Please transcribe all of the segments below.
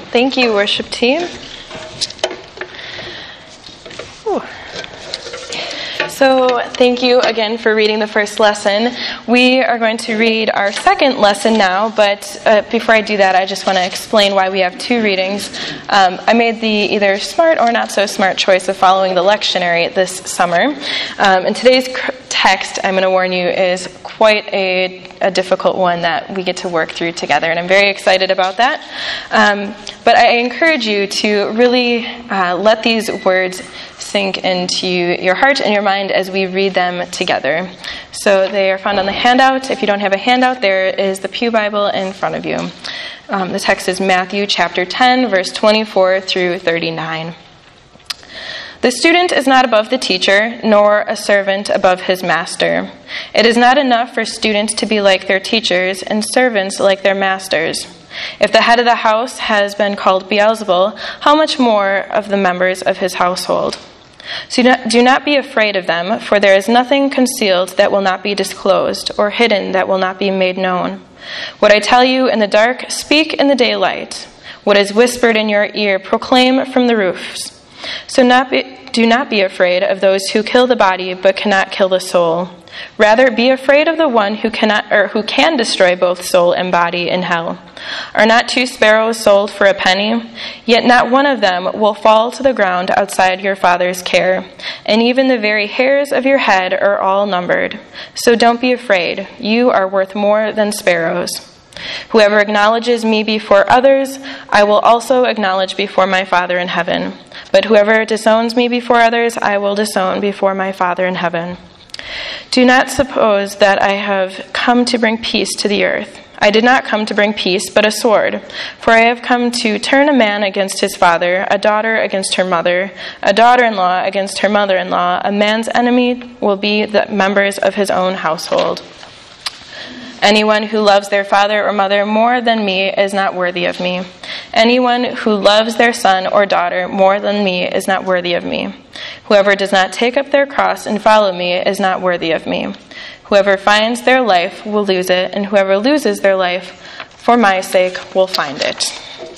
Thank you, worship team. Ooh. So thank you again for reading the first lesson. We are going to read our second lesson now, but before I do that, I just want to explain why we have two readings. I made the either smart or not so smart choice of following the lectionary this summer. And today's text, I'm going to warn you, is quite a difficult one that we get to work through together, and I'm very excited about that. But I encourage you to really let these words sink into your heart and your mind as we read them together. So they are found on the handout. If you don't have a handout, there is the Pew Bible in front of you. The text is Matthew chapter 10, verse 24 through 39. The student is not above the teacher, nor a servant above his master. It is not enough for students to be like their teachers and servants like their masters. If the head of the house has been called Beelzebul, how much more of the members of his household? So do not be afraid of them, for there is nothing concealed that will not be disclosed, or hidden that will not be made known. What I tell you in the dark, speak in the daylight. What is whispered in your ear, proclaim from the roofs. So do not be afraid of those who kill the body but cannot kill the soul. Rather, be afraid of the one who can destroy both soul and body in hell. Are not 2 sparrows sold for a penny? Yet not one of them will fall to the ground outside your Father's care. And even the very hairs of your head are all numbered. So don't be afraid. You are worth more than sparrows. Whoever acknowledges me before others, I will also acknowledge before my Father in heaven. But whoever disowns me before others, I will disown before my Father in heaven. Do not suppose that I have come to bring peace to the earth. I did not come to bring peace, but a sword. For I have come to turn a man against his father, a daughter against her mother, a daughter-in-law against her mother-in-law. A man's enemy will be the members of his own household. Anyone who loves their father or mother more than me is not worthy of me. Anyone who loves their son or daughter more than me is not worthy of me. Whoever does not take up their cross and follow me is not worthy of me. Whoever finds their life will lose it, and whoever loses their life for my sake will find it.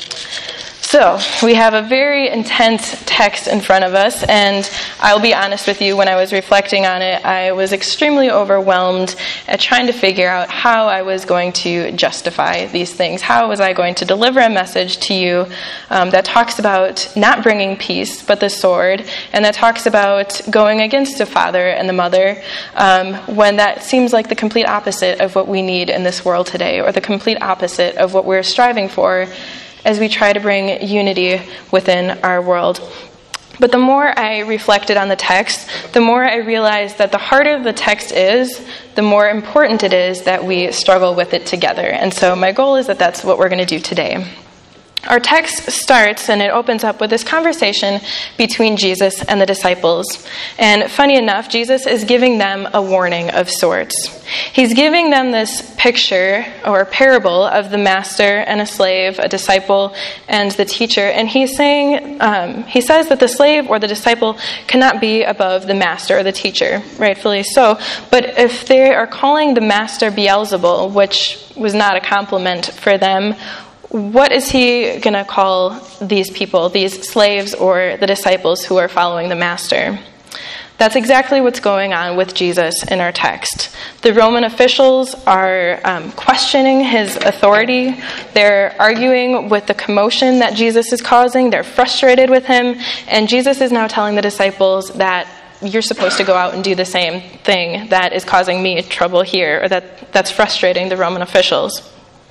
So, we have a very intense text in front of us, and I'll be honest with you, when I was reflecting on it, I was extremely overwhelmed at trying to figure out how I was going to justify these things. How was I going to deliver a message to you that talks about not bringing peace, but the sword, and that talks about going against the father and the mother, when that seems like the complete opposite of what we need in this world today, or the complete opposite of what we're striving for as we try to bring unity within our world. But the more I reflected on the text, the more I realized that the harder the text is, the more important it is that we struggle with it together. And so my goal is that that's what we're going to do today. Our text starts and it opens up with this conversation between Jesus and the disciples. And funny enough, Jesus is giving them a warning of sorts. He's giving them this picture or parable of the master and a slave, a disciple and the teacher. And he's saying, he says that the slave or the disciple cannot be above the master or the teacher, rightfully so. But if they are calling the master Beelzebul, which was not a compliment for them, what is he going to call these people, these slaves or the disciples who are following the master? That's exactly what's going on with Jesus in our text. The Roman officials are questioning his authority. They're arguing with the commotion that Jesus is causing. They're frustrated with him. And Jesus is now telling the disciples that you're supposed to go out and do the same thing that is causing me trouble here, or that's frustrating the Roman officials.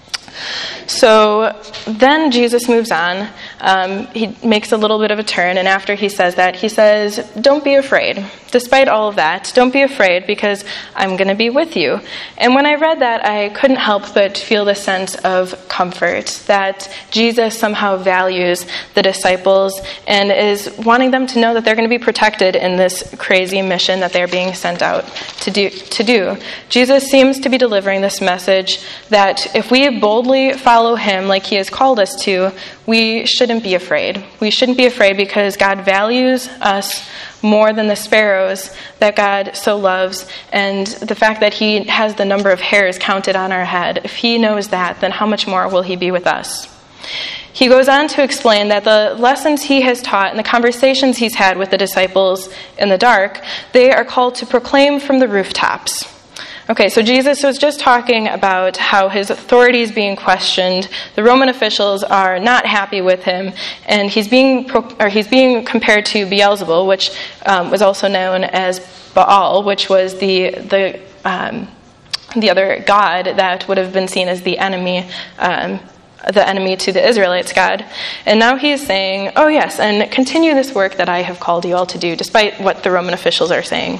So then Jesus moves on. He makes a little bit of a turn, and after he says that, he says, don't be afraid. Despite all of that, don't be afraid because I'm going to be with you. And when I read that, I couldn't help but feel the sense of comfort that Jesus somehow values the disciples and is wanting them to know that they're going to be protected in this crazy mission that they're being sent out to do. Jesus seems to be delivering this message that if we boldly follow him like he has called us to, we shouldn't be afraid. We shouldn't be afraid because God values us more than the sparrows that God so loves, and the fact that he has the number of hairs counted on our head. If he knows that, then how much more will he be with us? he goes on to explain that the lessons he has taught and the conversations he's had with the disciples in the dark, they are called to proclaim from the rooftops. Okay, so Jesus was just talking about how his authority is being questioned. The Roman officials are not happy with him, and he's being compared to Beelzebul, which was also known as Baal, which was the other god that would have been seen as the enemy to the Israelites' God. And now he is saying, oh yes, and continue this work that I have called you all to do, despite what the Roman officials are saying.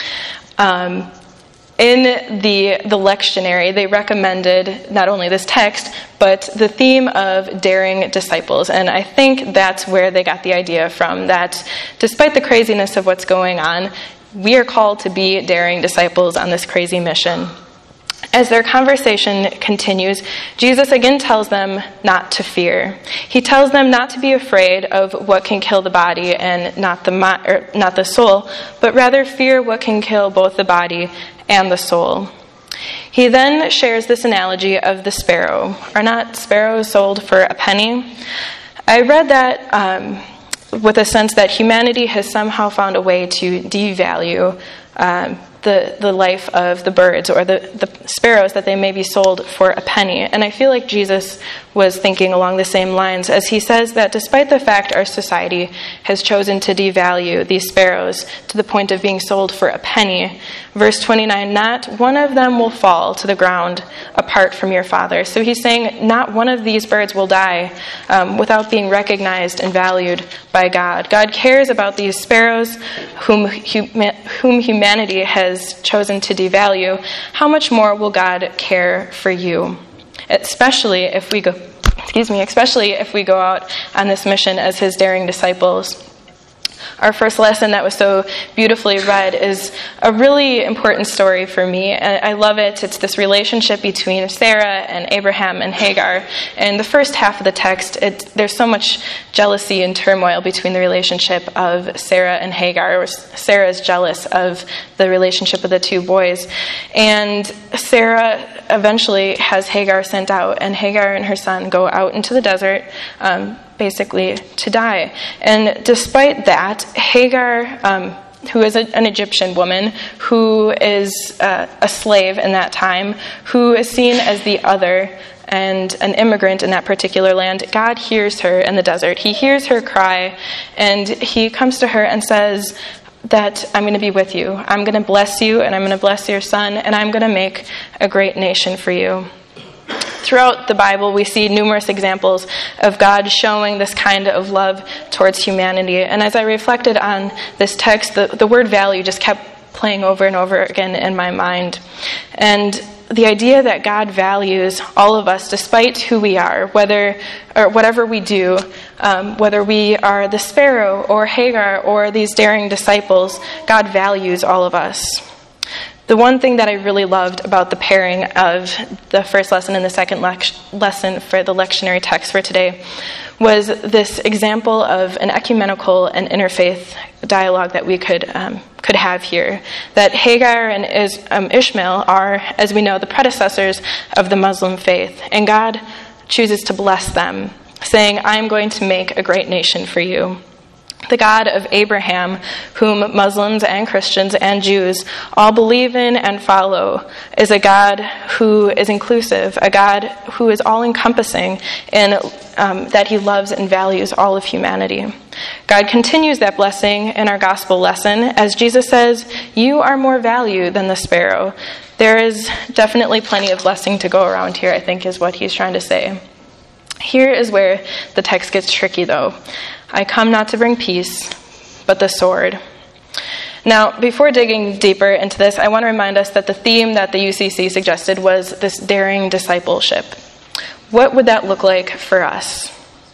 In the lectionary, they recommended not only this text, but the theme of daring disciples. And I think that's where they got the idea from, that despite the craziness of what's going on, we are called to be daring disciples on this crazy mission. As their conversation continues, Jesus again tells them not to fear. He tells them not to be afraid of what can kill the body and not the soul, but rather fear what can kill both the body and the soul. He then shares this analogy of the sparrow. Are not sparrows sold for a penny? I read that with a sense that humanity has somehow found a way to devalue the life of the birds or the sparrows, that they may be sold for a penny. And I feel like Jesus was thinking along the same lines, as he says that despite the fact our society has chosen to devalue these sparrows to the point of being sold for a penny, verse 29, not one of them will fall to the ground apart from your Father. So he's saying not one of these birds will die without being recognized and valued by God. God cares about these sparrows whom humanity has chosen to devalue. How much more will God care for you? Especially if we go out on this mission as his daring disciples. Our first lesson that was so beautifully read is a really important story for me. I love it. It's this relationship between Sarah and Abraham and Hagar. And the first half of the text, there's so much jealousy and turmoil between the relationship of Sarah and Hagar. Sarah is jealous of the relationship of the two boys. And Sarah eventually has Hagar sent out, and Hagar and her son go out into the desert, basically to die. And despite that, Hagar, who is an Egyptian woman, who is a slave in that time, who is seen as the other and an immigrant in that particular land, God hears her in the desert. He hears her cry, and he comes to her and says that I'm going to be with you. I'm going to bless you, and I'm going to bless your son, and I'm going to make a great nation for you. Throughout the Bible, we see numerous examples of God showing this kind of love towards humanity. And as I reflected on this text, the word value just kept playing over and over again in my mind. And the idea that God values all of us despite who we are, whatever we do, whether we are the sparrow or Hagar or these daring disciples, God values all of us. The one thing that I really loved about the pairing of the first lesson and the second lesson for the lectionary text for today was this example of an ecumenical and interfaith dialogue that we could have here. That Hagar and Ishmael are, as we know, the predecessors of the Muslim faith, and God chooses to bless them, saying, I am going to make a great nation for you. The God of Abraham, whom Muslims and Christians and Jews all believe in and follow, is a God who is inclusive, a God who is all-encompassing in that he loves and values all of humanity. God continues that blessing in our gospel lesson as Jesus says, you are more valued than the sparrow. There is definitely plenty of blessing to go around here, I think, is what he's trying to say. Here is where the text gets tricky, though. I come not to bring peace, but the sword. Now, before digging deeper into this, I want to remind us that the theme that the UCC suggested was this daring discipleship. What would that look like for us?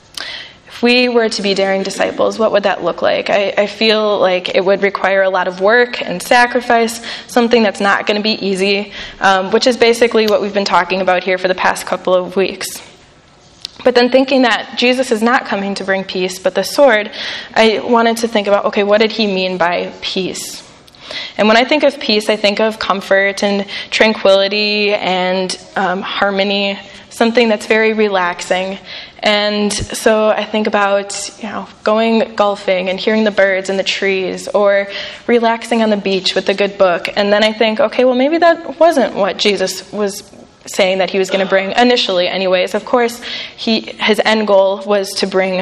If we were to be daring disciples, what would that look like? I feel like it would require a lot of work and sacrifice, something that's not going to be easy, which is basically what we've been talking about here for the past couple of weeks. But then thinking that Jesus is not coming to bring peace, but the sword, I wanted to think about, okay, what did he mean by peace? And when I think of peace, I think of comfort and tranquility and harmony, something that's very relaxing. And so I think about, going golfing and hearing the birds and the trees, or relaxing on the beach with a good book. And then I think, okay, well, maybe that wasn't what Jesus was saying that he was going to bring initially anyways. Of course, his end goal was to bring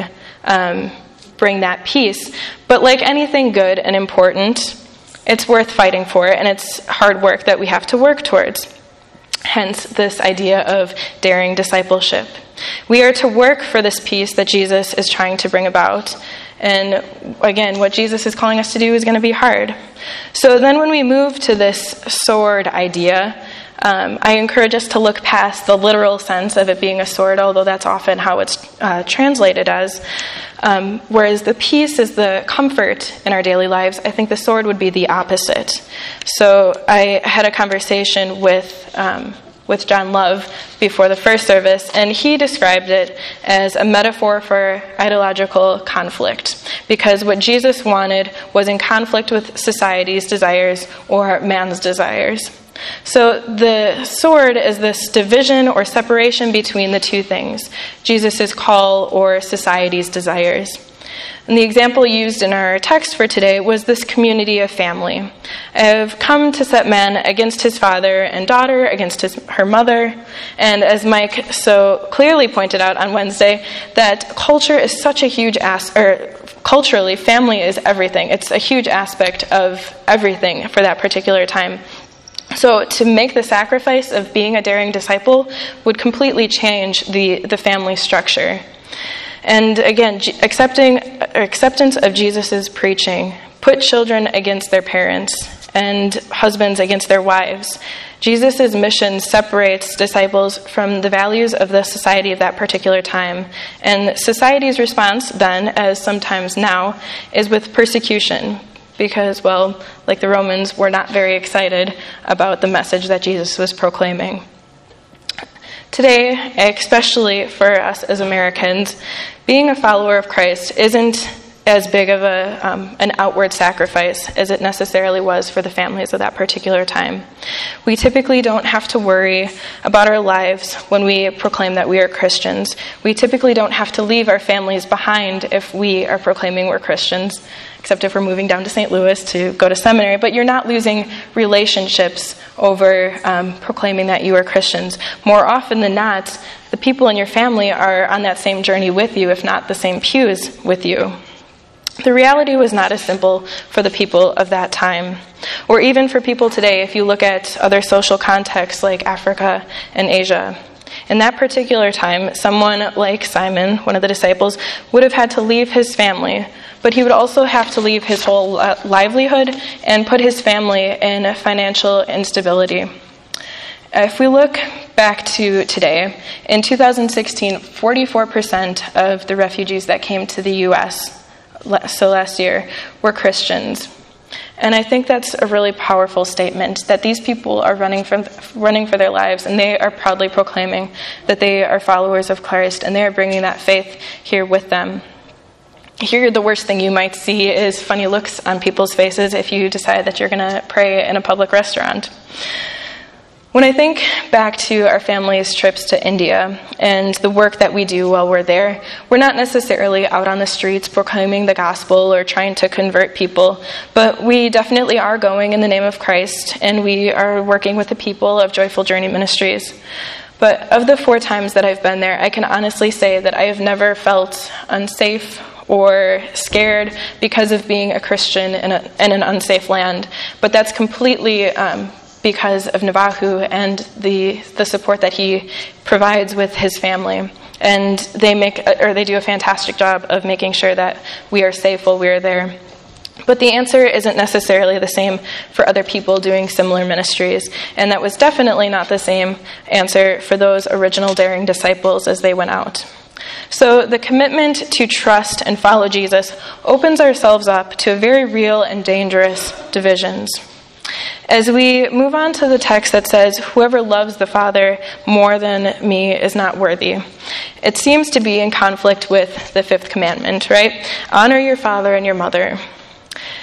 that peace. But like anything good and important, it's worth fighting for, and it's hard work that we have to work towards. Hence, this idea of daring discipleship. We are to work for this peace that Jesus is trying to bring about. And again, what Jesus is calling us to do is going to be hard. So then when we move to this sword idea, I encourage us to look past the literal sense of it being a sword, although that's often how it's translated as. Whereas the peace is the comfort in our daily lives, I think the sword would be the opposite. So I had a conversation with John Love before the first service, and he described it as a metaphor for ideological conflict, because what Jesus wanted was in conflict with society's desires or man's desires. So the sword is this division or separation between the two things, Jesus' call or society's desires. And the example used in our text for today was this community of family. I have come to set man against his father and daughter, against her mother. And as Mike so clearly pointed out on Wednesday, that culture is such a huge culturally, family is everything. It's a huge aspect of everything for that particular time. So to make the sacrifice of being a daring disciple would completely change the family structure. And again, acceptance of Jesus' preaching put children against their parents and husbands against their wives. Jesus' mission separates disciples from the values of the society of that particular time. And society's response then, as sometimes now, is with persecution. Because, well, like the Romans, were not very excited about the message that Jesus was proclaiming. Today, especially for us as Americans, being a follower of Christ isn't as big of an outward sacrifice as it necessarily was for the families of that particular time. We typically don't have to worry about our lives when we proclaim that we are Christians. We typically don't have to leave our families behind if we are proclaiming we're Christians, except if we're moving down to St. Louis to go to seminary. But you're not losing relationships over proclaiming that you are Christians. More often than not, the people in your family are on that same journey with you, if not the same pews with you. The reality was not as simple for the people of that time, or even for people today if you look at other social contexts like Africa and Asia. In that particular time, someone like Simon, one of the disciples, would have had to leave his family, but he would also have to leave his whole livelihood and put his family in financial instability. If we look back to today, in 2016, 44% of the refugees that came to the U.S., so last year, were Christians. And I think that's a really powerful statement, that these people are running for their lives, and they are proudly proclaiming that they are followers of Christ, and they are bringing that faith here with them. Here, the worst thing you might see is funny looks on people's faces if you decide that you're going to pray in a public restaurant. When I think back to our family's trips to India and the work that we do while we're there, we're not necessarily out on the streets proclaiming the gospel or trying to convert people, but we definitely are going in the name of Christ, and we are working with the people of Joyful Journey Ministries. But of the 4 times that I've been there, I can honestly say that I have never felt unsafe or scared because of being a Christian in an unsafe land. But that's completely because of Navahu and the support that he provides with his family. And they do a fantastic job of making sure that we are safe while we are there. But the answer isn't necessarily the same for other people doing similar ministries, and that was definitely not the same answer for those original daring disciples as they went out. So the commitment to trust and follow Jesus opens ourselves up to very real and dangerous divisions. As we move on to the text that says, "Whoever loves the Father more than me is not worthy," it seems to be in conflict with the 5th commandment, right? Honor your father and your mother.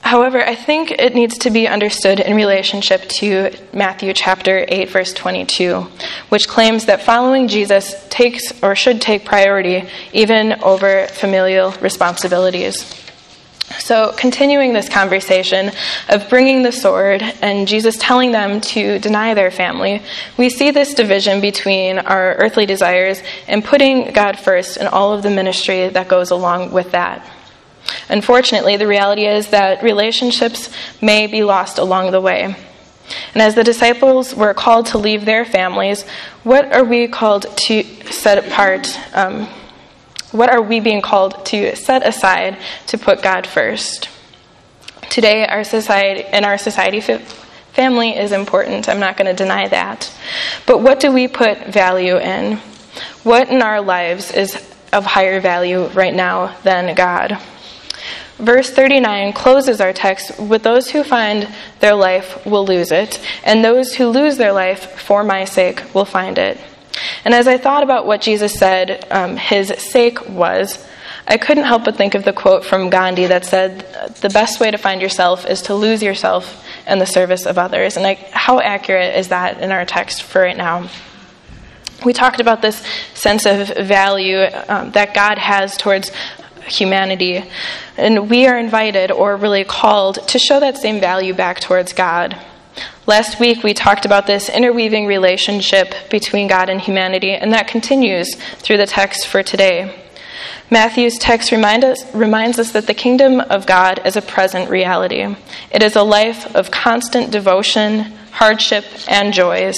However, I think it needs to be understood in relationship to Matthew chapter 8, verse 22, which claims that following Jesus takes or should take priority even over familial responsibilities. So continuing this conversation of bringing the sword and Jesus telling them to deny their family, we see this division between our earthly desires and putting God first in all of the ministry that goes along with that. Unfortunately, the reality is that relationships may be lost along the way. And as the disciples were called to leave their families, what are we called to set apart? What are we being called to set aside to put God first? Today, in our society, family is important. I'm not going to deny that. But what do we put value in? What in our lives is of higher value right now than God? Verse 39 closes our text with those who find their life will lose it, and those who lose their life for my sake will find it. And as I thought about what Jesus said his sake was, I couldn't help but think of the quote from Gandhi that said, the best way to find yourself is to lose yourself in the service of others. And how accurate is that in our text for right now? We talked about this sense of value that God has towards humanity, and we are invited, or really called, to show that same value back towards God. Last week we talked about this interweaving relationship between God and humanity, and that continues through the text for today. Matthew's text reminds us that the kingdom of God is a present reality. It is a life of constant devotion, hardship, and joys.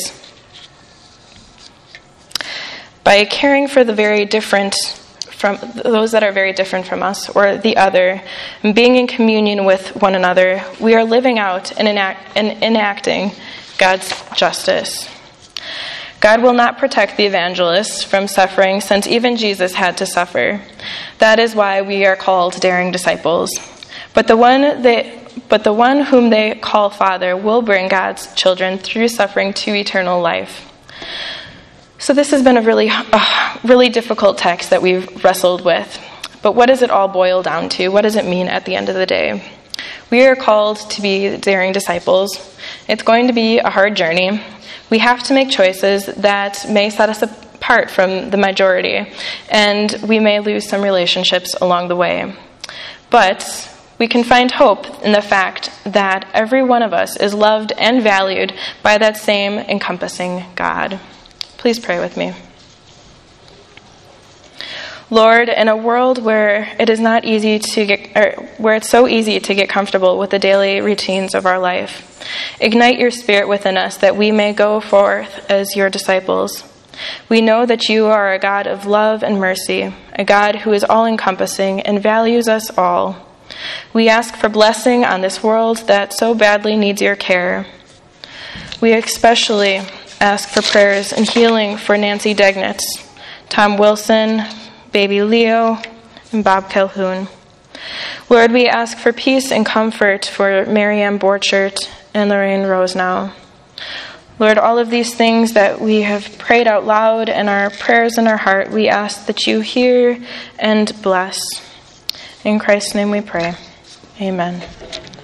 By caring for from those that are very different from us, or the other, and being in communion with one another, we are living out and enacting God's justice. God will not protect the evangelists from suffering, since even Jesus had to suffer. That is why we are called daring disciples. But the one whom they call Father will bring God's children through suffering to eternal life. So this has been a really difficult text that we've wrestled with. But what does it all boil down to? What does it mean at the end of the day? We are called to be daring disciples. It's going to be a hard journey. We have to make choices that may set us apart from the majority, and we may lose some relationships along the way. But we can find hope in the fact that every one of us is loved and valued by that same encompassing God. Please pray with me. Lord, in a world where it's so easy to get comfortable with the daily routines of our life, ignite your Spirit within us that we may go forth as your disciples. We know that you are a God of love and mercy, a God who is all-encompassing and values us all. We ask for blessing on this world that so badly needs your care. We especially ask for prayers and healing for Nancy Degnitz, Tom Wilson, baby Leo, and Bob Calhoun. Lord, we ask for peace and comfort for Marianne Borchert and Lorraine Rosenau. Lord, all of these things that we have prayed out loud and our prayers in our heart, we ask that you hear and bless. In Christ's name we pray. Amen.